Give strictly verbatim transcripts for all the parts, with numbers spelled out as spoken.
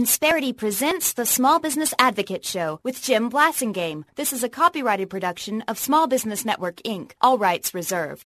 Insperity presents the Small Business Advocate Show with Jim Blasingame. This is a copyrighted production of Small Business Network, Incorporated. All rights reserved.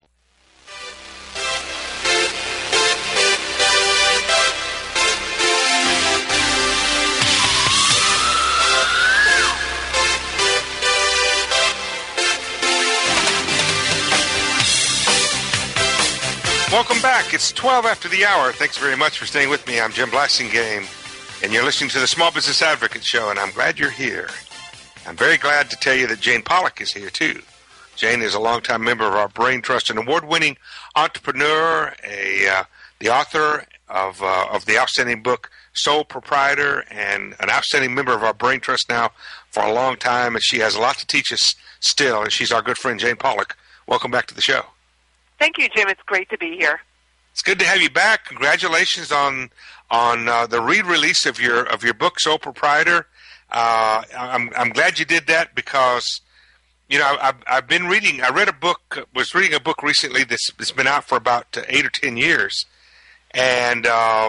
Welcome back. It's twelve after the hour. Thanks very much for staying with me. I'm Jim Blasingame, and you're listening to the Small Business Advocate Show, and I'm glad you're here. I'm very glad to tell you that Jane Pollock is here, too. Jane is a longtime member of our Brain Trust, an award-winning entrepreneur, a uh, the author of uh, of the outstanding book Sole Proprietor, and an outstanding member of our Brain Trust now for a long time, and she has a lot to teach us still, and she's our good friend, Jane Pollock. Welcome back to the show. Thank you, Jim. It's great to be here. It's good to have you back. Congratulations on on uh, the re-release of your of your book, Sole Proprietor. Uh, I'm I'm glad you did that because, you know, I've I've been reading. I read a book. Was reading a book recently that's, that's been out for about eight or ten years, and uh,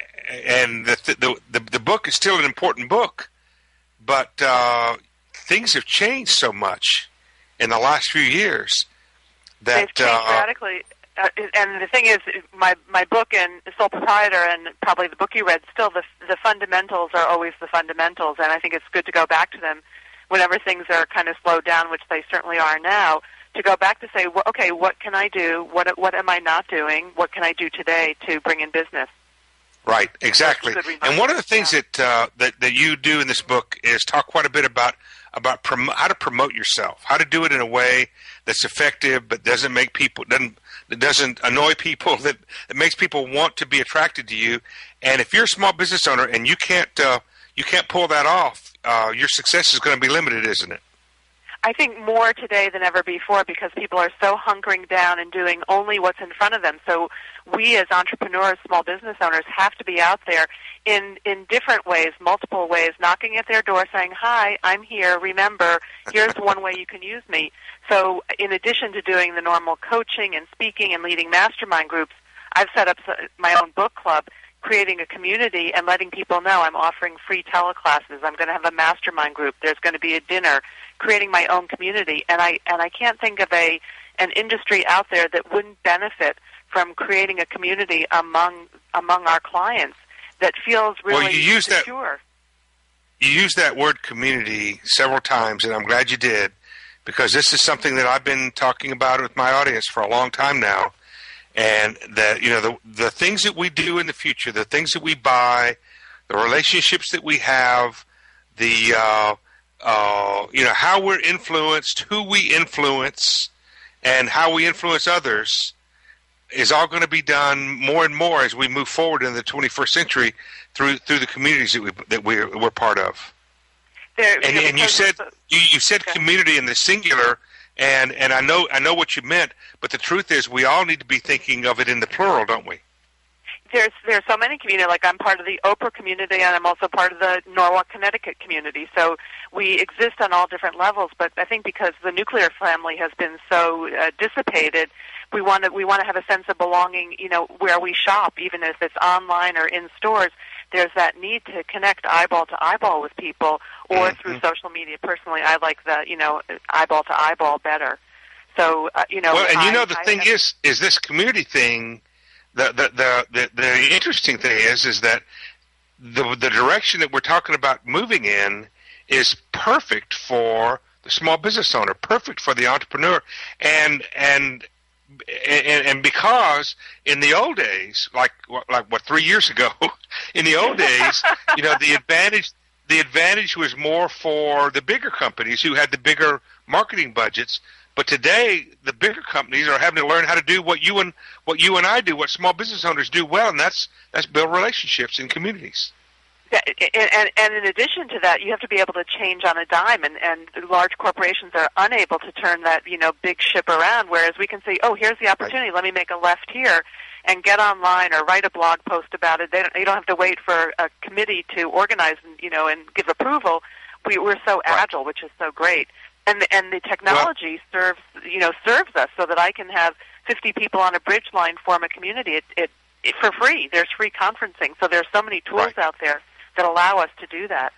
and the, the the the book is still an important book, but uh, things have changed so much in the last few years. That, They've changed uh, radically, uh, and the thing is, my my book and Sole Proprietor, and probably the book you read, still the the fundamentals are always the fundamentals, and I think it's good to go back to them whenever things are kind of slowed down, which they certainly are now. To go back to say, well, okay, what can I do? What what am I not doing? What can I do today to bring in business? Right, exactly. And one of the things yeah. that uh, that that you do in this book is talk quite a bit about about prom- how to promote yourself, how to do it in a way that's effective, but doesn't make people doesn't that doesn't annoy people, that, that makes people want to be attracted to you. And if you're a small business owner and you can't uh, you can't pull that off, uh, your success is going to be limited, isn't it? I think more today than ever before because people are so hunkering down and doing only what's in front of them. So we as entrepreneurs, small business owners, have to be out there in, in different ways, multiple ways, knocking at their door saying, hi, I'm here, remember, here's one way you can use me. So in addition to doing the normal coaching and speaking and leading mastermind groups, I've set up my own book club, creating a community and letting people know I'm offering free teleclasses. I'm going to have a mastermind group. There's going to be a dinner, creating my own community. And I and I can't think of a an industry out there that wouldn't benefit from creating a community among among our clients that feels really well, you use secure. That, you used that word community several times, and I'm glad you did, because this is something that I've been talking about with my audience for a long time now. And that, you know, the the things that we do in the future, the things that we buy, the relationships that we have, the uh, uh, you know, how we're influenced, who we influence, and how we influence others, is all going to be done more and more as we move forward in the twenty-first century through through the communities that we that we're we're part of. There, and and you said the, you, you said okay. community in the singular. And and I know I know what you meant, but the truth is we all need to be thinking of it in the plural, don't we? There's there's so many communities. Like I'm part of the Oprah community, and I'm also part of the Norwalk, Connecticut community. So we exist on all different levels. But I think because the nuclear family has been so uh, dissipated, we want to we want to have a sense of belonging. You know, where we shop, even if it's online or in stores. There's that need to connect eyeball to eyeball with people, or mm-hmm. through social media. Personally, I like the you know eyeball to eyeball better. So uh, you know. Well, and you I, know the I thing have, is, is this community thing. The the, the the the interesting thing is, is that the the direction that we're talking about moving in is perfect for the small business owner, perfect for the entrepreneur, and and. And, and because in the old days, like like what three years ago, in the old days, you know, the advantage the advantage was more for the bigger companies who had the bigger marketing budgets. But today, the bigger companies are having to learn how to do what you and what you and I do, what small business owners do well, and that's that's build relationships in communities. And, and in addition to that, you have to be able to change on a dime, and, and large corporations are unable to turn that, you know, big ship around, whereas we can say, oh, here's the opportunity, right. Let me make a left here, and get online or write a blog post about it. They don't, you don't have to wait for a committee to organize, and, you know, and give approval. We, we're so right. agile, which is so great. And the, and the technology well, serves, you know, serves us so that I can have fifty people on a bridge line form a community. It, it, it for free. There's free conferencing, so there's so many tools right. out there that allow us to do that.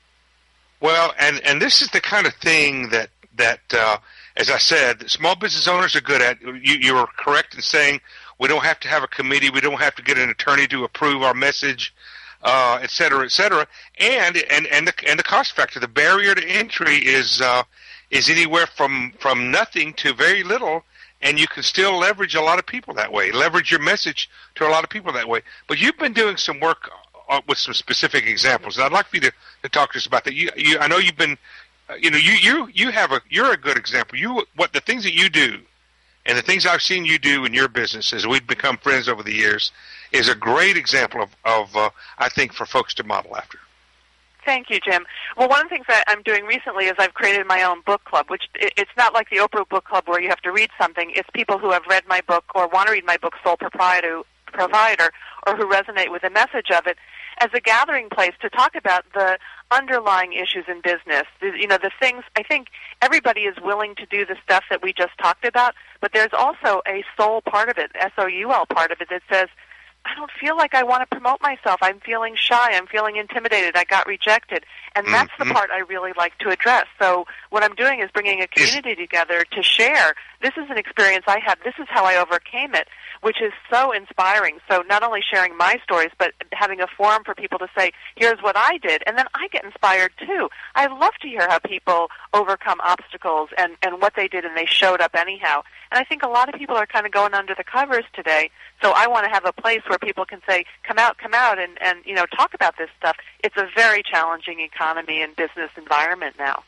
Well, and, and this is the kind of thing that, that uh, as I said, small business owners are good at. You, you are correct in saying we don't have to have a committee. We don't have to get an attorney to approve our message, uh, et cetera, et cetera. And, and, and, the, and the cost factor, the barrier to entry is uh, is anywhere from, from nothing to very little, and you can still leverage a lot of people that way, leverage your message to a lot of people that way. But you've been doing some work with some specific examples, and I'd like for you to, to talk to us about that. You, you, I know you've been, uh, you know, you, you, you have a, you're a good example. You, what the things that you do, and the things I've seen you do in your business as we've become friends over the years, is a great example of, of uh, I think, for folks to model after. Thank you, Jim. Well, one of the things that I'm doing recently is I've created my own book club, which it's not like the Oprah Book Club where you have to read something. It's people who have read my book or want to read my book, Sole Proprietor, Provider, or who resonate with the message of it, as a gathering place to talk about the underlying issues in business. The, you know, the things, I think everybody is willing to do the stuff that we just talked about, but there's also a soul part of it, S O U L part of it, that says, I don't feel like I want to promote myself. I'm feeling shy. I'm feeling intimidated. I got rejected. And that's mm-hmm. the part I really like to address. So what I'm doing is bringing a community together to share. This is an experience I had. This is how I overcame it, which is so inspiring. So not only sharing my stories, but having a forum for people to say, here's what I did. And then I get inspired, too. I love to hear how people overcome obstacles and, and what they did, and they showed up anyhow. And I think a lot of people are kind of going under the covers today. So I want to have a place where people can say, come out, come out, and, and you know, talk about this stuff. It's a very challenging economy and business environment now.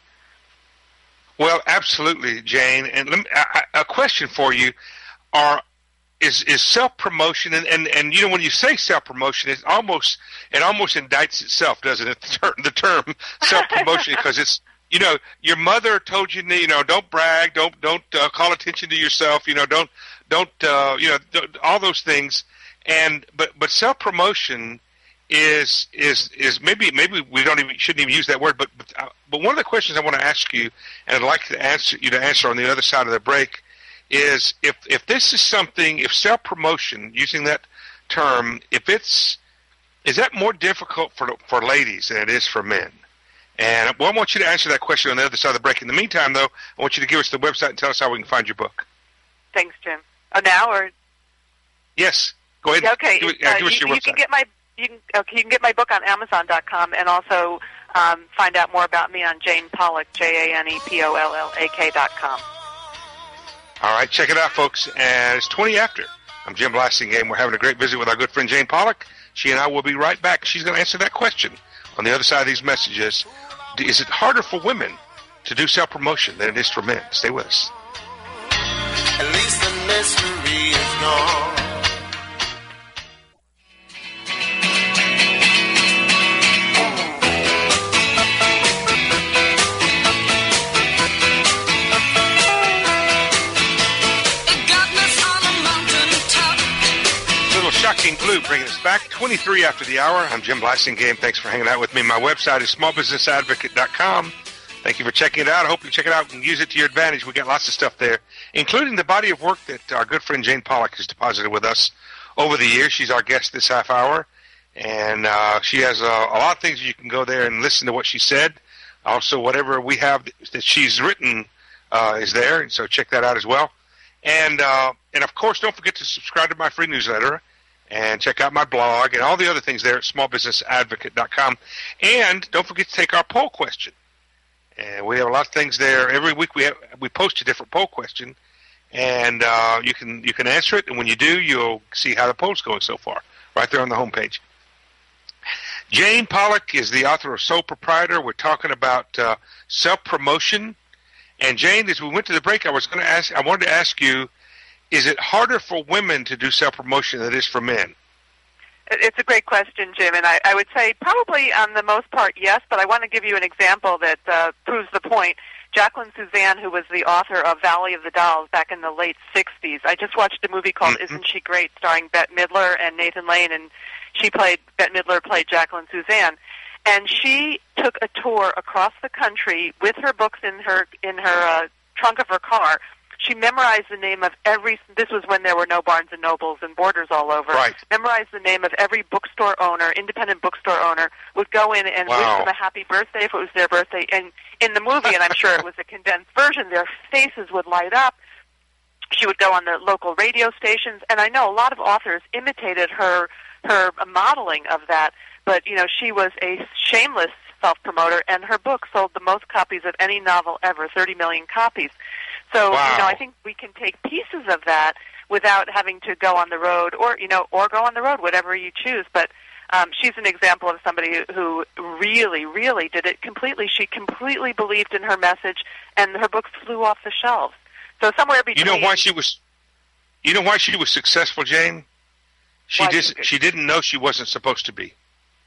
Well, absolutely, Jane. And let me, a, a question for you: Are is is self-promotion, and, and, and you know, when you say self-promotion, it almost it almost indicts itself, doesn't it? The term, the term self-promotion, because it's, you know, your mother told you, you know, don't brag, don't don't uh, call attention to yourself, you know, don't don't uh, you know, don't, all those things, and but but self-promotion is is is maybe maybe we don't even shouldn't even use that word, but but, uh, but one of the questions I want to ask you, and I'd like to answer you to answer on the other side of the break, is if if this is something, if self-promotion, using that term, if it's is that more difficult for for ladies than it is for men? And well, I want you to answer that question on the other side of the break. In the meantime, though, I want you to give us the website and tell us how we can find your book. Thanks, Jim. Oh, now or yes, go ahead. Okay, give, uh, give us you, your you website. Can get my you can okay, you can get my book on Amazon dot com, and also um, find out more about me on Jane Pollack, J A N E P O L L A K dot com. All right, check it out, folks. And it's twenty after. I'm Jim Blasingame. We're having a great visit with our good friend Jane Pollack. She and I will be right back. She's going to answer that question on the other side of these messages. Is it harder for women to do self-promotion than it is for men? Stay with us. At least the mystery is gone. Shocking Blue bringing us back, twenty-three after the hour. I'm Jim Blasingame. Thanks for hanging out with me. My website is small business advocate dot com. Thank you for checking it out. I hope you check it out and use it to your advantage. We got lots of stuff there, including the body of work that our good friend Jane Pollack has deposited with us over the years. She's our guest this half hour, and uh, she has a, a lot of things you can go there and listen to what she said. Also, whatever we have that she's written uh, is there, and so check that out as well. And, uh, and of course, don't forget to subscribe to my free newsletter. And check out my blog and all the other things there at small business advocate dot com. And don't forget to take our poll question. And we have a lot of things there. Every week we have, we post a different poll question, and uh, you can you can answer it. And when you do, you'll see how the poll's going so far, right there on the homepage. Jane Pollack is the author of Sole Proprietor. We're talking about uh, self-promotion. And Jane, as we went to the break, I was going to ask. I wanted to ask you, is it harder for women to do self-promotion than it is for men? It's a great question, Jim, and I, I would say probably on the most part, yes, but I want to give you an example that uh, proves the point. Jacqueline Suzanne, who was the author of Valley of the Dolls back in the late sixties, I just watched a movie called mm-hmm. Isn't She Great, starring Bette Midler and Nathan Lane, and she played, Bette Midler played Jacqueline Suzanne. And she took a tour across the country with her books in her, in her uh, trunk of her car. She memorized the name of every, this was when there were no Barnes and Nobles and Borders all over. Right. Memorized the name of every bookstore owner, independent bookstore owner, would go in and wow. wish them a happy birthday if it was their birthday. And in the movie, and I'm sure it was a condensed version, their faces would light up. She would go on the local radio stations, and I know a lot of authors imitated her her modeling of that, but, you know, she was a shameless self-promoter, and her book sold the most copies of any novel ever, thirty million copies. So, wow. you know, I think we can take pieces of that without having to go on the road, or, you know, or go on the road, whatever you choose. But um, she's an example of somebody who really, really did it completely. She completely believed in her message, and her books flew off the shelves. So somewhere between... You know why she was... You know why she was successful, Jane? She dis- She didn't know she wasn't supposed to be.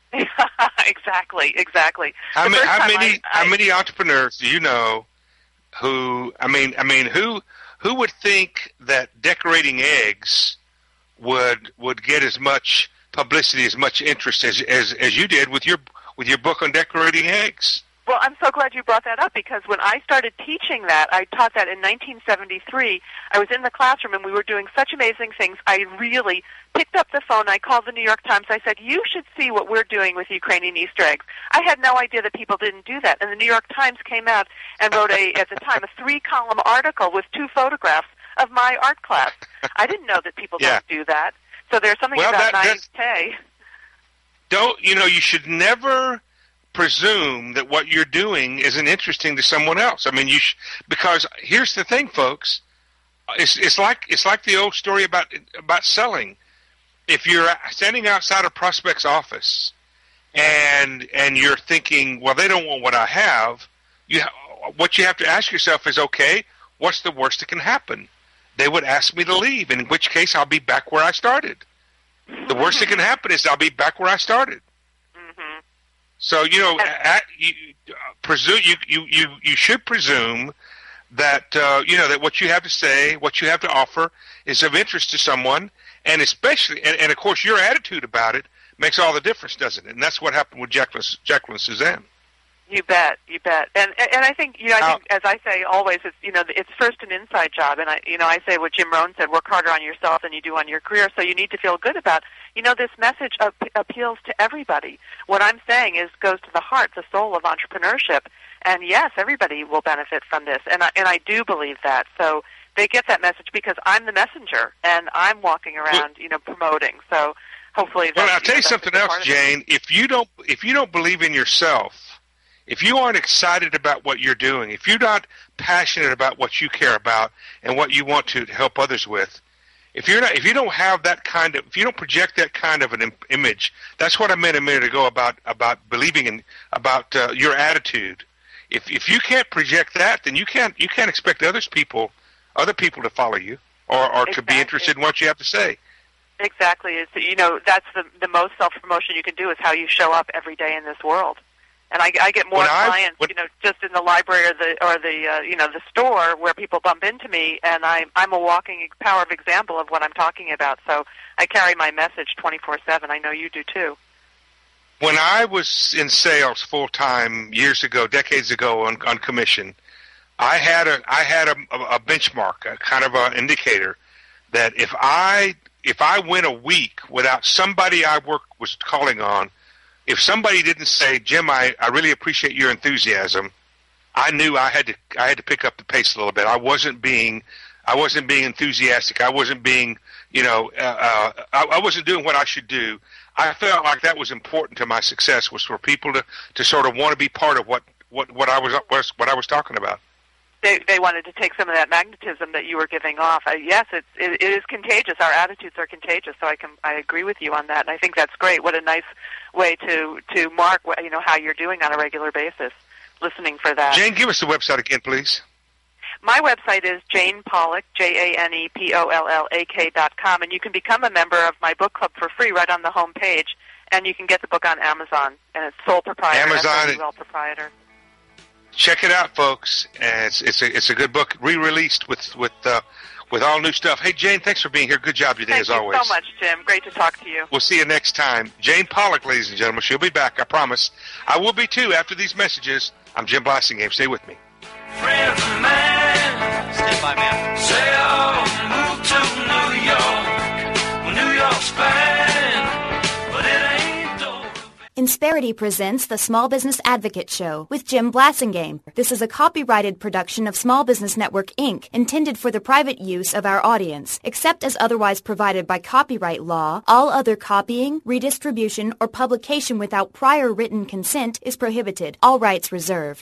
exactly, exactly. How, ma- how many? I, I, how many entrepreneurs do you know who? I mean, I mean, who who would think that decorating eggs would would get as much publicity, as much interest as as as you did with your with your book on decorating eggs? Well, I'm so glad you brought that up, because when I started teaching that, I taught that in nineteen seventy-three. I was in the classroom, and we were doing such amazing things. I really picked up the phone. I called the New York Times. I said, you should see what we're doing with Ukrainian Easter eggs. I had no idea that people didn't do that. And the New York Times came out and wrote, a at the time, a three-column article with two photographs of my art class. I didn't know that people yeah. don't do that. So there's something well, about that, naivete. Don't, you know, you should never presume that what you're doing isn't interesting to someone else. I mean, you sh- because here's the thing, folks. It's it's like it's like the old story about about selling. If you're standing outside a prospect's office and and you're thinking, well, they don't want what I have, you ha- what you have to ask yourself is, okay, what's the worst that can happen? They would ask me to leave, in which case I'll be back where I started. The worst that can happen is I'll be back where I started. Mm-hmm. So, you know, at, you, presume you, you, you, you should presume that uh, you know that what you have to say, what you have to offer, is of interest to someone, and especially, and, and of course, your attitude about it makes all the difference, doesn't it? And that's what happened with Jacqueline, Jacqueline Suzanne. You bet, you bet, and and I think you know, I think, as I say always, it's you know, it's first an inside job, and I you know, I say what Jim Rohn said: work harder on yourself than you do on your career. So you need to feel good about, you know, this message ap- appeals to everybody. What I'm saying is goes to the heart, the soul of entrepreneurship, and yes, everybody will benefit from this, and I, and I do believe that. So they get that message because I'm the messenger, and I'm walking around, you know, promoting. So hopefully, that's, well, I'll tell you know, something else, Jane. If you don't, if you don't believe in yourself, if you aren't excited about what you're doing, if you're not passionate about what you care about and what you want to help others with, if you're not, if you don't have that kind of, if you don't project that kind of an im- image, that's what I meant a minute ago about about believing in, about uh, your attitude. If if you can't project that, then you can't you can't expect others people, other people to follow you or or exactly. to be interested in what you have to say. Exactly. It's, you know, that's the the most self promotion you can do is how you show up every day in this world. And I, I get more when clients, I, when, you know, just in the library or the or the uh, you know the store where people bump into me, and I'm I'm a walking power of example of what I'm talking about. So I carry my message twenty-four seven. I know you do too. When I was in sales full time years ago, decades ago, on, on commission, I had a I had a, a benchmark, a kind of an indicator that if I if I went a week without somebody I work was calling on. If somebody didn't say, Jim, I, I really appreciate your enthusiasm, I knew I had to I had to pick up the pace a little bit. I wasn't being I wasn't being enthusiastic. I wasn't being you know uh, uh, I, I wasn't doing what I should do. I felt like that was important to my success, was for people to, to sort of want to be part of what, what, what I was what I was talking about. They they wanted to take some of that magnetism that you were giving off. Uh, yes, it's it, it is contagious. Our attitudes are contagious. So I can I agree with you on that, and I think that's great. What a nice way to to mark what, you know how you're doing on a regular basis. Listening for that. Jane, give us the website again, please. My website is Jane Pollack, J A N E P O L L A K dot com, and you can become a member of my book club for free right on the home page, and you can get the book on Amazon, and it's sole proprietor, Amazon, S O U L proprietor. Check it out, folks. And it's it's a it's a good book, re-released with with uh, with all new stuff. Hey, Jane, thanks for being here. Good job today, Thank as you always. so much, Jim. Great to talk to you. We'll see you next time. Jane Pollack, ladies and gentlemen. She'll be back, I promise. I will be too after these messages. I'm Jim Blassingame. Stay with me. Friends of mine, step five man. Say I'll move to New York. Well, New York's fine, but it ain't though. Insperity presents the Small Business Advocate Show with Jim Blasingame. This is a copyrighted production of Small Business Network, Incorporated, intended for the private use of our audience. Except as otherwise provided by copyright law, all other copying, redistribution, or publication without prior written consent is prohibited. All rights reserved.